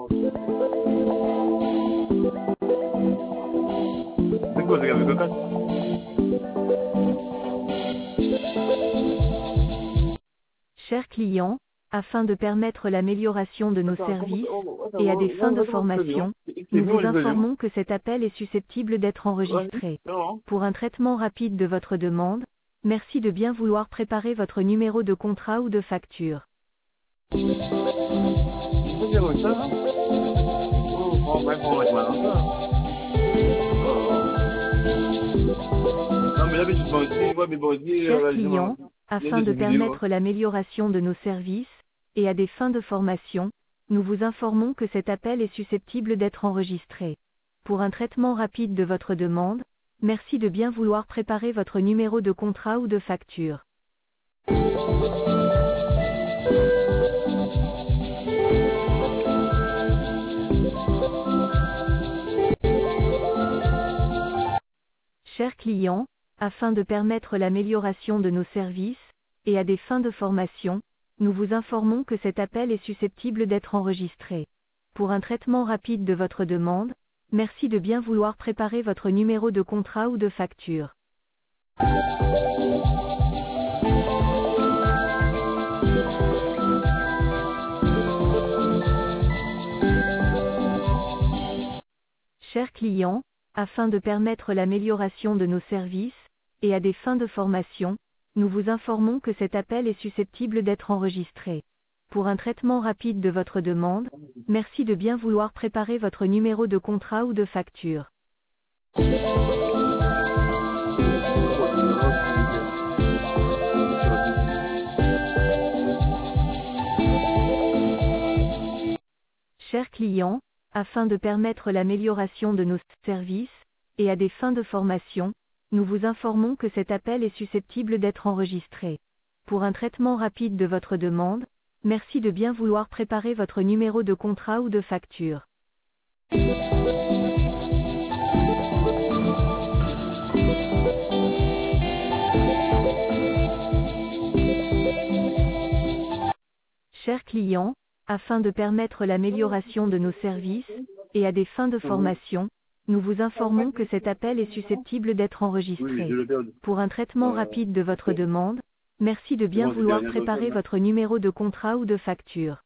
C'est quoi, c'est avec le casque? Chers clients, afin de permettre l'amélioration de nos Attends, services attends, et à des fins de va voir le prénom. formation, C'est nous bon, vous le prénom. informons que cet appel est susceptible d'être Ouais, enregistré. non. Pour un traitement rapide de votre demande, merci de bien vouloir préparer votre numéro de contrat ou de facture. Il faut dire ça, hein. Oh, bon, bref, on va mettre maintenant ça. Oh. Non, mais là, mais tu m'as dit, ouais, mais bon, dis, Chers là, clients, il y a afin de des vidéos, hein. permettre l'amélioration de nos services et à des fins de formation, nous vous informons que cet appel est susceptible d'être enregistré. Pour un traitement rapide de votre demande, merci de bien vouloir préparer votre numéro de contrat ou de facture. Chers clients, afin de permettre l'amélioration de nos services et à des fins de formation, nous vous informons que cet appel est susceptible d'être enregistré. Pour un traitement rapide de votre demande, merci de bien vouloir préparer votre numéro de contrat ou de facture. Chers clients, afin de permettre l'amélioration de nos services et à des fins de formation, nous vous informons que cet appel est susceptible d'être enregistré. Pour un traitement rapide de votre demande, merci de bien vouloir préparer votre numéro de contrat ou de facture. Oh, numéro, c'est vidéo. Oui, sur le dossier. Chers clients, afin de permettre l'amélioration de nos services et à des fins de formation, nous vous informons que cet appel est susceptible d'être enregistré. Pour un traitement rapide de votre demande, merci de bien vouloir préparer votre numéro de contrat ou de facture. Chers clients, afin de permettre l'amélioration de nos services et à des fins de Mhm. formation, nous vous informons que cet appel est susceptible d'être Oui, je enregistré. le perds. Pour un traitement rapide de votre demande, merci de C'est bien bon, c'était vouloir rien d'autre, préparer là. votre numéro de contrat ou de facture.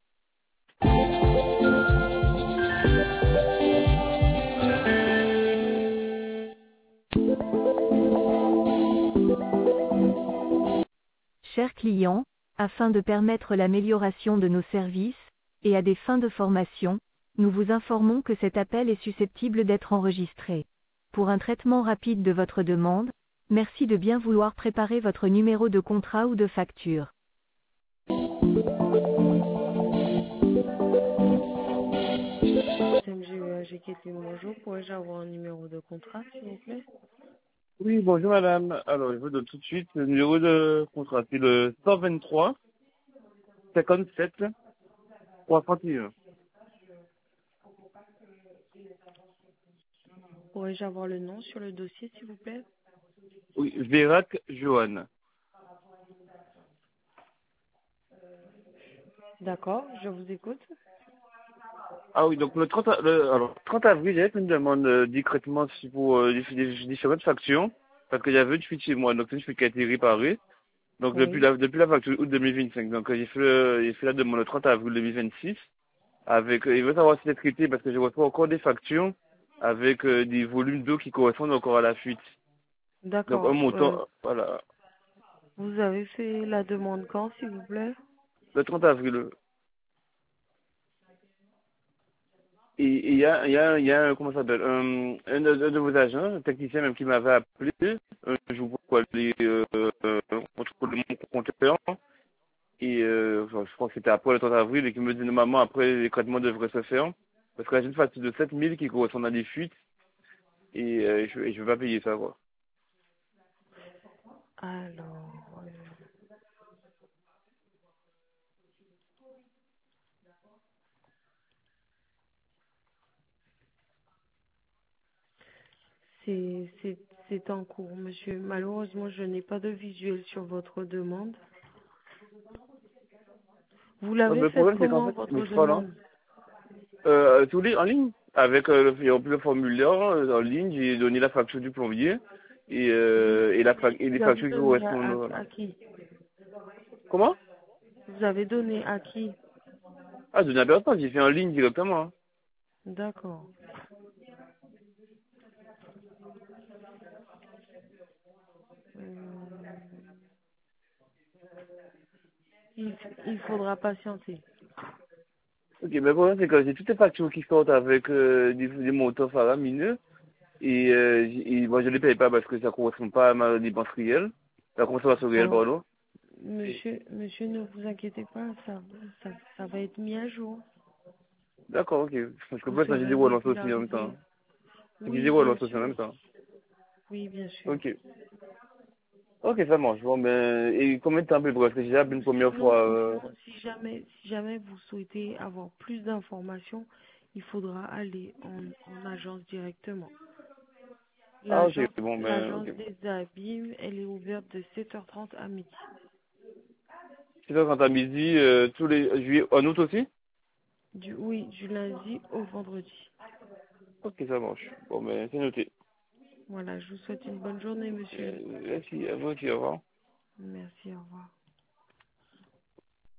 Chers clients, afin de permettre l'amélioration de nos services et à des fins de formation, nous vous informons que cet appel est susceptible d'être enregistré. Pour un traitement rapide de votre demande, merci de bien vouloir préparer votre numéro de contrat ou de facture. J'ai quitté bonjour, pourrais-je avoir un numéro de contrat, s'il vous plaît? Oui, bonjour madame. Alors, je vous donne tout de suite le numéro de contrat. C'est le 123 57 331. Pourrais-je avoir le nom sur le dossier, s'il vous plaît? Oui, Vérac Johan. D'accord, je vous écoute. Ah oui, donc le 30, alors, 30 avril, j'avais fait une demande discrètement pour différentes factures, parce qu'il y avait une fuite chez moi, donc c'est une fuite qui a été réparée. Donc Oui. depuis la facture août 2025. Donc j'ai fait la demande le 30 avril 2026. Avec, il veut savoir si c'est traité parce que je reçois encore des factures avec des volumes d'eau qui correspondent encore à la fuite. Donc un D'accord. montant, voilà, Vous avez fait la demande quand, s'il vous plaît? le 30 avril. Et il y a, comment ça s'appelle, un de vos agents, un technicien même qui m'avait appelé, un jour pour aller contrôler mon compteur. Et je crois que c'était après le 30 avril et qui me dit normalement après les traitements devraient se faire. Parce que là j'ai une facture de 7 000 qui correspond à des fuites et je veux pas payer ça quoi. Alors, c'est en cours, monsieur. Malheureusement, je n'ai pas de visuel sur votre demande. Vous Ouais, mais l'avez le faite problème c'est qu'en comment, fait, mais votre je parle, hein. demande? Tous les en ligne. Avec il y a le formulaire en ligne, j'ai donné la facture du plombier et les Vous avez factures qui donné correspondent. à qui? Comment? Vous avez donné à qui? Ah, donné à personne, j'ai fait en ligne directement, hein. D'accord. Euh, il faudra patienter. Ok, mais le problème c'est que j'ai toutes les factures qui sortent avec des montants faramineux et moi je les paye pas parce que ça correspond pas à ma dépense réelle, la consommation réelle, Alors, pardon. monsieur, ne vous inquiétez pas, ça va être mis à jour. D'accord, ok. Parce que Vous pour l'instant j'ai des serez relances aussi en même régularisé. temps. J'ai des Oui, bien relances aussi en sûr. même temps. Oui, bien sûr. Ok. Ok, ça marche. Bon, ben, et combien de temps à peu près? Parce que j'ai déjà appelé une première fois. Sinon, si jamais vous souhaitez avoir plus d'informations, il faudra aller en agence directement. Ah, ok, bon, ben, L'agence ok. des abîmes, elle est ouverte de 7h30 à midi. C'est ça quand à midi, tous les juillet, en août aussi? Oui, du lundi au vendredi. Ok, ça marche. Bon, ben, c'est noté. Voilà, je vous souhaite une bonne journée, monsieur. Merci, à vous aussi, au revoir. Merci, au revoir.